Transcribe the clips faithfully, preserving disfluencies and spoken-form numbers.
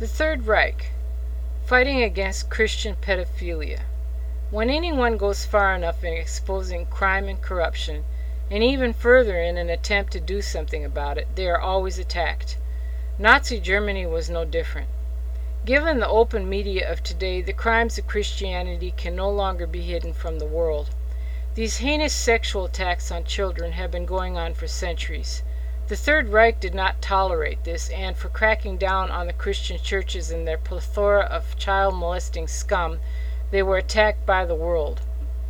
The Third Reich, fighting against Christian pedophilia. When anyone goes far enough in exposing crime and corruption, and even further in an attempt to do something about it, they are always attacked. Nazi Germany was no different. Given the open media of today, the crimes of Christianity can no longer be hidden from the world. These heinous sexual attacks on children have been going on for centuries. The Third Reich did not tolerate this, and for cracking down on the Christian churches and their plethora of child-molesting scum, they were attacked by the world.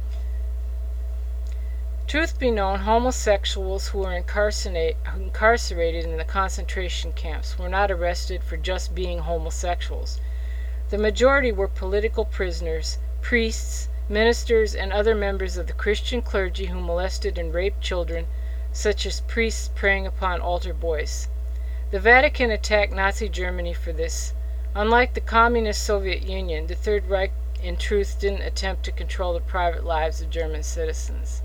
Truth be known, homosexuals who were incarcerated in the concentration camps were not arrested for just being homosexuals. The majority were political prisoners, priests, ministers, and other members of the Christian clergy who molested and raped children, such as priests preying upon altar boys. The Vatican attacked Nazi Germany for this. Unlike the communist Soviet Union, the Third Reich in truth didn't attempt to control the private lives of German citizens.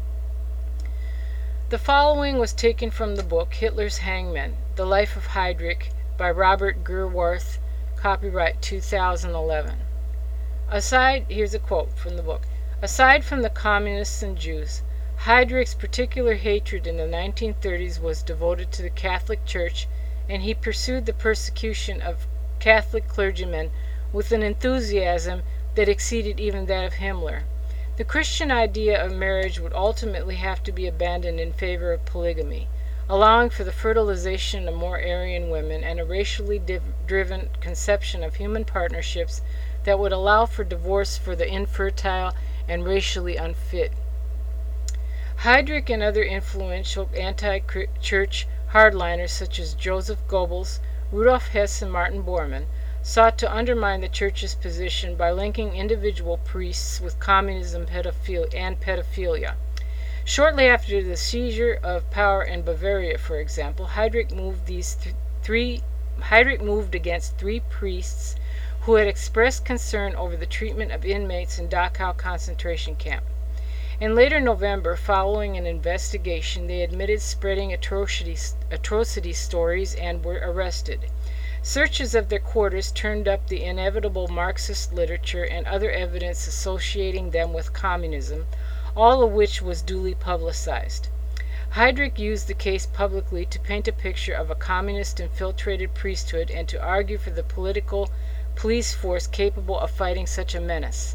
The following was taken from the book Hitler's Hangmen, The Life of Heydrich by Robert Gerwarth, copyright two thousand eleven. Aside, here's a quote from the book. Aside from the communists and Jews, Heydrich's particular hatred in the nineteen thirties was devoted to the Catholic Church, and he pursued the persecution of Catholic clergymen with an enthusiasm that exceeded even that of Himmler. The Christian idea of marriage would ultimately have to be abandoned in favor of polygamy, allowing for the fertilization of more Aryan women and a racially div- driven conception of human partnerships that would allow for divorce for the infertile and racially unfit. Heydrich and other influential anti-church hardliners such as Joseph Goebbels, Rudolf Hess, and Martin Bormann sought to undermine the Church's position by linking individual priests with communism pedophilia and pedophilia. Shortly after the seizure of power in Bavaria, for example, Heydrich moved these th- three Heydrich moved against three priests who had expressed concern over the treatment of inmates in Dachau concentration camp. In later November, following an investigation, they admitted spreading atrocity, atrocity stories and were arrested. Searches of their quarters turned up the inevitable Marxist literature and other evidence associating them with communism, all of which was duly publicized. Heydrich used the case publicly to paint a picture of a communist-infiltrated priesthood and to argue for the political police force capable of fighting such a menace.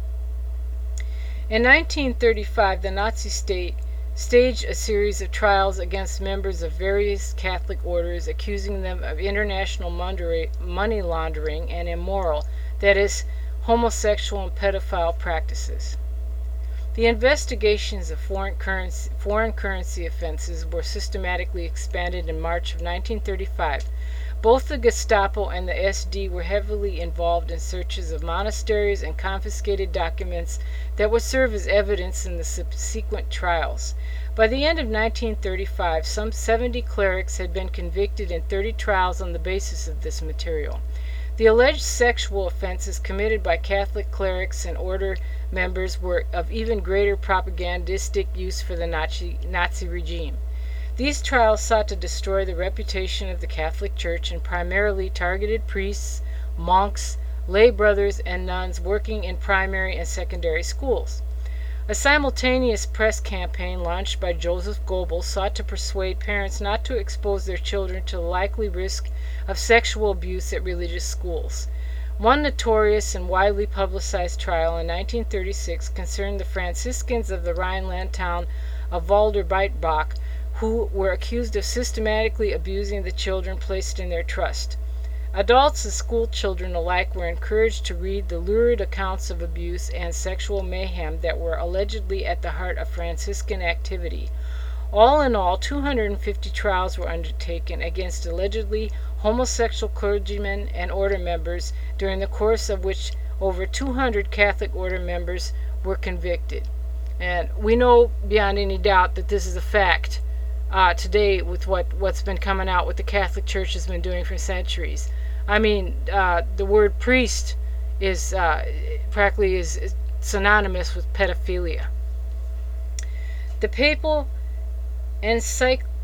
In nineteen thirty-five, the Nazi state staged a series of trials against members of various Catholic orders, accusing them of international money laundering and immoral, that is, homosexual and pedophile practices. The investigations of foreign currency, foreign currency offenses were systematically expanded in March of nineteen thirty-five. Both the Gestapo and the S D were heavily involved in searches of monasteries and confiscated documents that would serve as evidence in the subsequent trials. By the end of nineteen thirty-five, some seventy clerics had been convicted in thirty trials on the basis of this material. The alleged sexual offenses committed by Catholic clerics and order members were of even greater propagandistic use for the Nazi, Nazi regime. These trials sought to destroy the reputation of the Catholic Church and primarily targeted priests, monks, lay brothers, and nuns working in primary and secondary schools. A simultaneous press campaign launched by Joseph Goebbels sought to persuade parents not to expose their children to the likely risk of sexual abuse at religious schools. One notorious and widely publicized trial in nineteen thirty-six concerned the Franciscans of the Rhineland town of Walderbreitbach, who were accused of systematically abusing the children placed in their trust. Adults and school children alike were encouraged to read the lurid accounts of abuse and sexual mayhem that were allegedly at the heart of Franciscan activity. All in all, two hundred fifty trials were undertaken against allegedly homosexual clergymen and order members, during the course of which over two hundred Catholic order members were convicted. And we know beyond any doubt that this is a fact uh, today with what, what's been coming out, what the Catholic Church has been doing for centuries. I mean, uh, the word priest is uh, practically is, is synonymous with pedophilia. The papal encycl-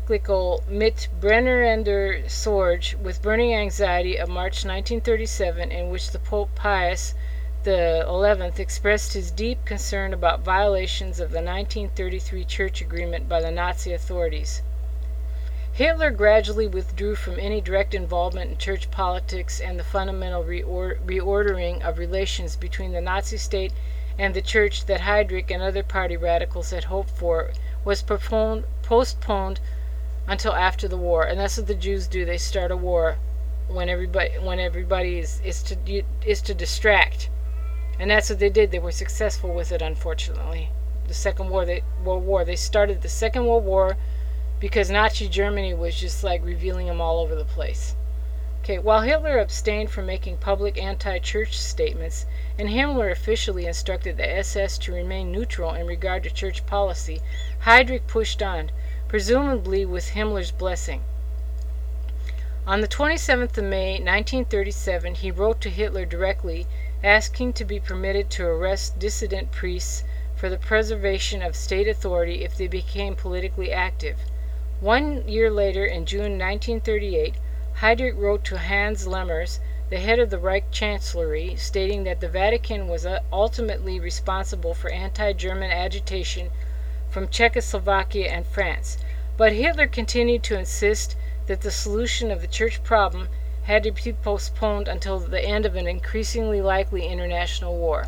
encyclical Mit brennender Sorge, with burning anxiety, of March nineteen thirty-seven, in which the Pope Pius the eleventh expressed his deep concern about violations of the nineteen thirty-three church agreement by the Nazi authorities. Hitler gradually withdrew from any direct involvement in church politics, and the fundamental reor- reordering of relations between the Nazi state and the church that Heydrich and other party radicals had hoped for was postponed, postponed until after the war. And that's what the Jews do. They start a war when everybody when everybody is, is to is to distract. And that's what they did. They were successful with it, unfortunately. The Second War, they, World War. They started the Second World War because Nazi Germany was just like revealing them all over the place. Okay, while Hitler abstained from making public anti-church statements, and Himmler officially instructed the S S to remain neutral in regard to church policy, Heydrich pushed on, presumably with Himmler's blessing. On the twenty-seventh of May, nineteen thirty-seven, he wrote to Hitler directly, asking to be permitted to arrest dissident priests for the preservation of state authority if they became politically active. One year later, in June nineteen thirty-eight, Heydrich wrote to Hans Lemmers, the head of the Reich Chancellery, stating that the Vatican was ultimately responsible for anti-German agitation from Czechoslovakia and France. But Hitler continued to insist that the solution of the church problem had to be postponed until the end of an increasingly likely international war.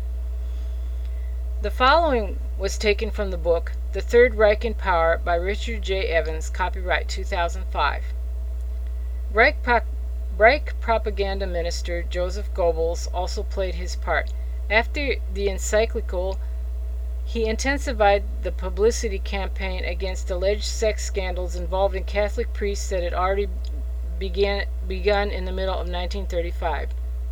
The following was taken from the book The Third Reich in Power by Richard J. Evans, copyright two thousand five. Reich, pro- Reich propaganda minister Joseph Goebbels also played his part. After the encyclical, he intensified the publicity campaign against alleged sex scandals involving Catholic priests that had already began, begun in the middle of nineteen thirty-five.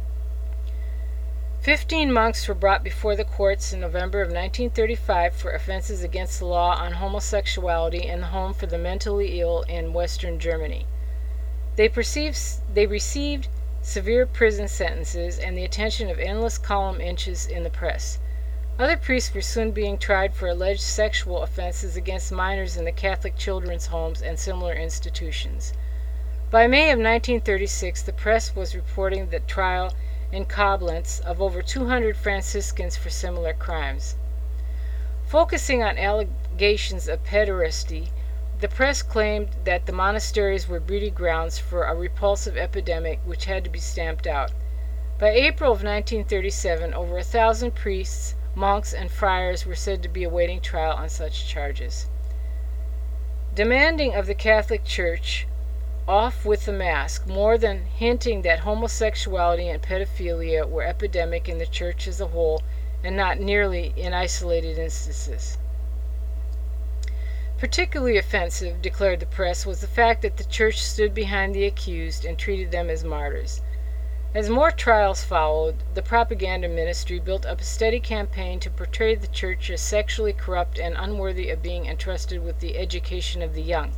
Fifteen monks were brought before the courts in November of nineteen thirty-five for offenses against the law on homosexuality in the home for the mentally ill in Western Germany. They, perceived, they received severe prison sentences and the attention of endless column inches in the press. Other priests were soon being tried for alleged sexual offenses against minors in the Catholic children's homes and similar institutions. By May of nineteen thirty-six, the press was reporting the trial in Koblenz of over two hundred Franciscans for similar crimes. Focusing on allegations of pederasty, the press claimed that the monasteries were breeding grounds for a repulsive epidemic which had to be stamped out. By April of nineteen thirty-seven, over a thousand priests, monks, and friars were said to be awaiting trial on such charges. Demanding of the Catholic Church off with the mask, more than hinting that homosexuality and pedophilia were epidemic in the church as a whole and not merely in isolated instances. Particularly offensive, declared the press, was the fact that the church stood behind the accused and treated them as martyrs. As more trials followed, the propaganda ministry built up a steady campaign to portray the church as sexually corrupt and unworthy of being entrusted with the education of the young.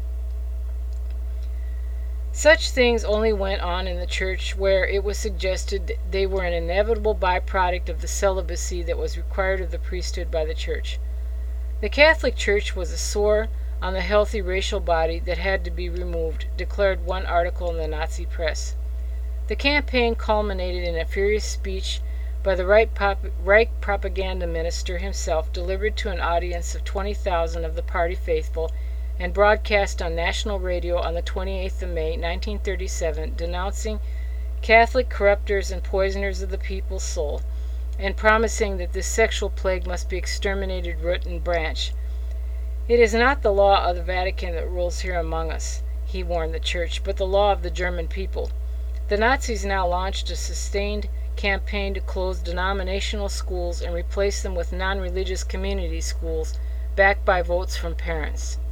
Such things only went on in the church where it was suggested they were an inevitable byproduct of the celibacy that was required of the priesthood by the church. The Catholic Church was a sore on the healthy racial body that had to be removed, declared one article in the Nazi press. The campaign culminated in a furious speech by the Reich, pop- Reich propaganda minister himself, delivered to an audience of twenty thousand of the party faithful and broadcast on national radio on the twenty-eighth of May, nineteen thirty-seven, denouncing Catholic corruptors and poisoners of the people's soul, and promising that this sexual plague must be exterminated root and branch. It is not the law of the Vatican that rules here among us, he warned the church, but the law of the German people. The Nazis now launched a sustained campaign to close denominational schools and replace them with non-religious community schools, backed by votes from parents.